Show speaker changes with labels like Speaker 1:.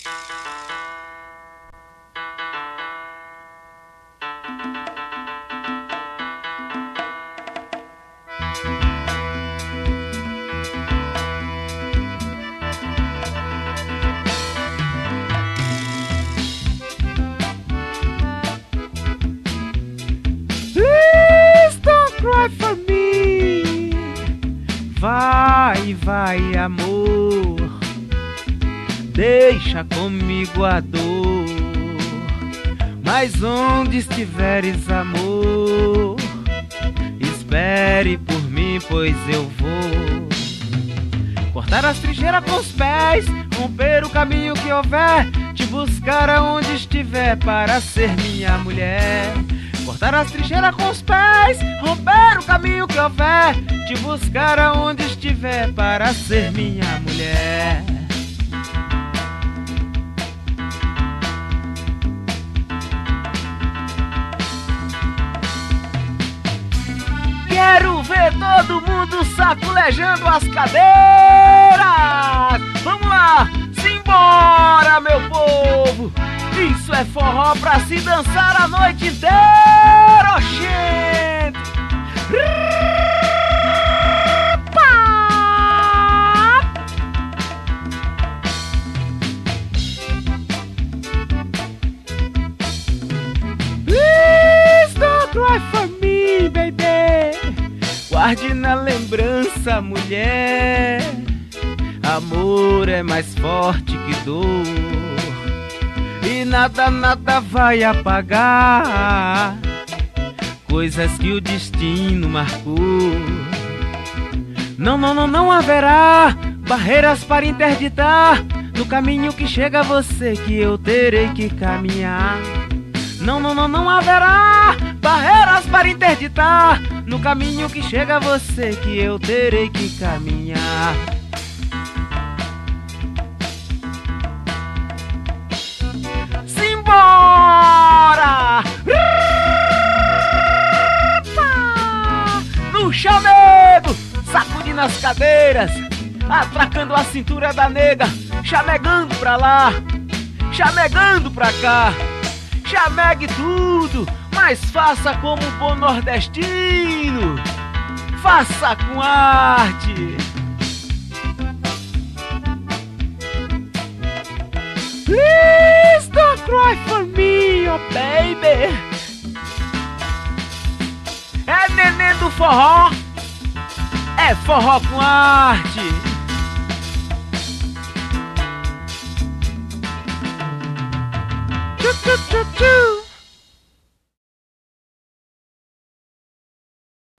Speaker 1: For me. Vai, vai, amor, deixa comigo a dor. Mas onde estiveres, amor, espere por mim, pois eu vou cortar as trincheiras com os pés, romper o caminho que houver, te buscar aonde estiver para ser minha mulher. Cortar as trincheiras com os pés, romper o caminho que houver, te buscar aonde estiver para ser minha mulher. Quero ver todo mundo saculejando as cadeiras. Vamos lá, simbora, meu povo. Isso é forró pra se dançar a noite inteira, gente! Please don't cry for me, baby. Guarde na lembrança, mulher. Amor é mais forte que dor. E nada, nada vai apagar coisas que o destino marcou. Não, não, não, não haverá barreiras para interditar no caminho que chega a você, que eu terei que caminhar. Não, não, não, não haverá barreiras para interditar no caminho que chega a você, que eu terei que caminhar. Simbora! No chamego, sacudindo as cadeiras, atracando a cintura da nega, chamegando pra lá, chamegando pra cá. Chamegue tudo, mas faça como um bom nordestino, faça com arte. Please don't cry for me, oh baby. É neném do forró, é forró com arte. Tchu, tchu, tchu, tchu.